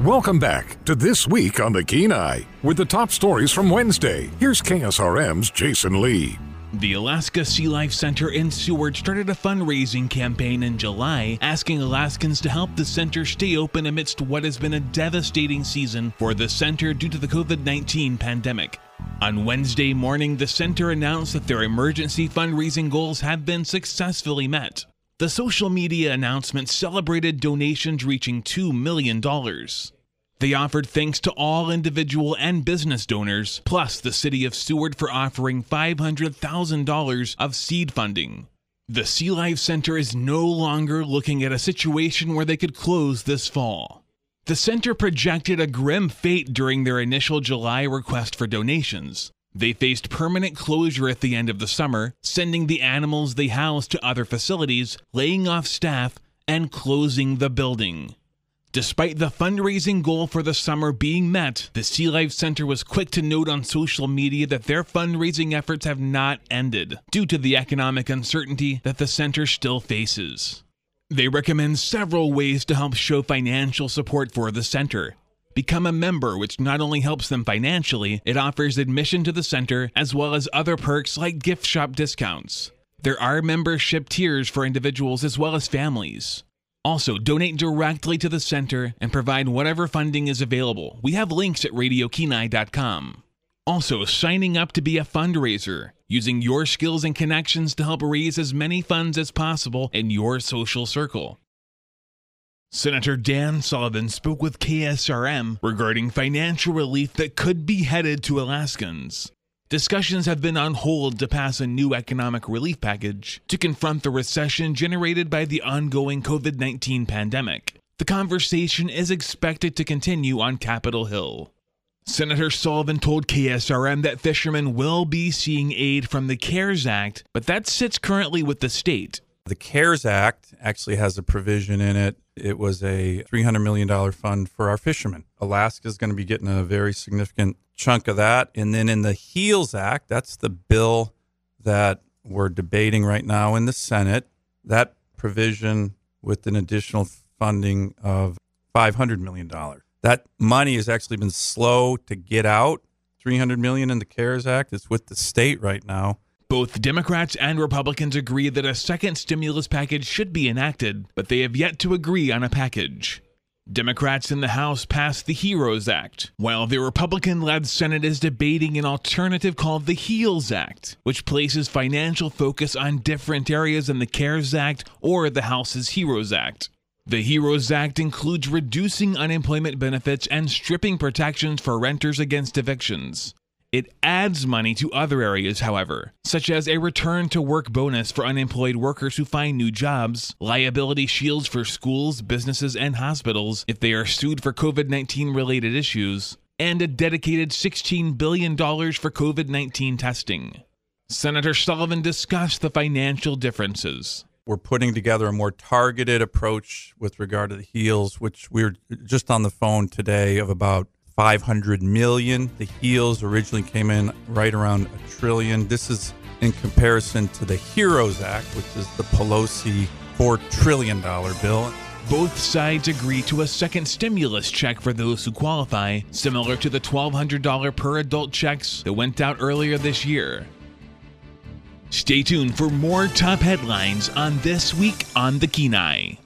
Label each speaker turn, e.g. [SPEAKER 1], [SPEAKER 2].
[SPEAKER 1] Welcome back to This Week on the Kenai with the top stories from Wednesday. Here's KSRM's Jason Lee.
[SPEAKER 2] The Alaska Sea Life Center in Seward started a fundraising campaign in July, asking Alaskans to help the center stay open amidst what has been a devastating season for the center due to the COVID-19 pandemic. On Wednesday morning, the center announced that their emergency fundraising goals have been successfully met. The social media announcement celebrated donations reaching $2 million. They offered thanks to all individual and business donors, plus the city of Seward for offering $500,000 of seed funding. The Sea Life Center is no longer looking at a situation where they could close this fall. The center projected a grim fate during their initial July request for donations. They faced permanent closure at the end of the summer, sending the animals they housed to other facilities, laying off staff, and closing the building. Despite the fundraising goal for the summer being met, the Sea Life Center was quick to note on social media that their fundraising efforts have not ended due to the economic uncertainty that the center still faces. They recommend several ways to help show financial support for the center. Become a member, which not only helps them financially, it offers admission to the center as well as other perks like gift shop discounts. There are membership tiers for individuals as well as families. Also, donate directly to the center and provide whatever funding is available. We have links at radiokenai.com. Also, signing up to be a fundraiser, using your skills and connections to help raise as many funds as possible in your social circle. Senator Dan Sullivan spoke with KSRM regarding financial relief that could be headed to Alaskans. Discussions have been on hold to pass a new economic relief package to confront the recession generated by the ongoing COVID-19 pandemic. The conversation is expected to continue on Capitol Hill. Senator Sullivan told KSRM that fishermen will be seeing aid from the CARES Act, but that sits currently with the state.
[SPEAKER 3] The CARES Act actually has a provision in it. It was a $300 million fund for our fishermen. Alaska is going to be getting a very significant chunk of that. And then in the HEALS Act, that's the bill that we're debating right now in the Senate, that provision with an additional funding of $500 million. That money has actually been slow to get out. $300 million in the CARES Act. It's with the state right now.
[SPEAKER 2] Both Democrats and Republicans agree that a second stimulus package should be enacted, but they have yet to agree on a package. Democrats in the House passed the HEROES Act, while the Republican-led Senate is debating an alternative called the HEALS Act, which places financial focus on different areas in the CARES Act or the House's HEROES Act. The HEROES Act includes reducing unemployment benefits and stripping protections for renters against evictions. It adds money to other areas, however, such as a return-to-work bonus for unemployed workers who find new jobs, liability shields for schools, businesses, and hospitals if they are sued for COVID-19-related issues, and a dedicated $16 billion for COVID-19 testing. Senator Sullivan discussed the financial differences.
[SPEAKER 3] We're putting together a more targeted approach with regard to the HEALS, which we're just on the phone today of about $500 million. The HEALS originally came in right around $1 trillion. This is in comparison to the HEROES Act, which is the Pelosi $4 trillion bill.
[SPEAKER 2] Both sides agree to a second stimulus check for those who qualify, similar to the $1,200 per adult checks that went out earlier this year. Stay tuned for more top headlines on This Week on the Kenai.